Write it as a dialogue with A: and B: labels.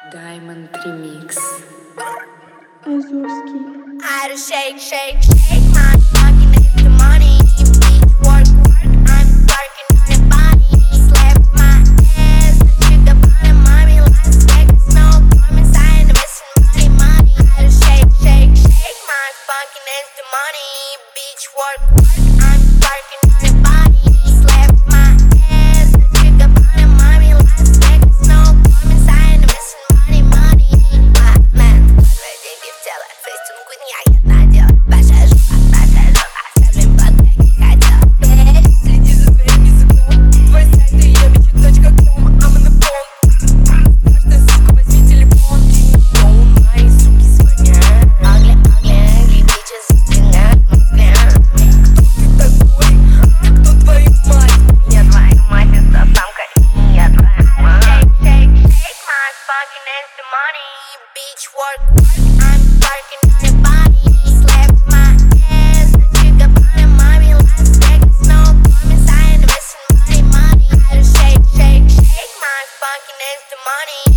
A: Diamond Remix.
B: Azurski.
C: I do shake, shake, shake my fucking make the money. Bitch, work, work, I'm working on your body. Slap my ass, trick up on the mommy. Las Vegas, no coming, sign, missing money. I do shake, shake, shake my fucking ass the money. Bitch, work, work, I'm working on your body. Slap my ass, trick up on the mommy. Las Vegas, no coming, sign, missing money. My man, ready, give tell it, face to me, я надел. Большая жопа, оставим под как хотел. Следи за своим языком. Твой сайт и ебичек.ком. I'm on the phone. Каждая сука, возьми телефон. Мои суки звонят. Ugly, ugly, ugly bitches звонят. Кто ты такой? Кто твою мать? Я твоя мать, это самка. Я твоя мать. Shake, shake, shake my fucking ass the money. Bitch, work, work. I'm working on your body. Slap my ass, trick up on the mommy. Las Vegas, no coming, sign, missing money. I do shake, shake, shake my fucking ass the money.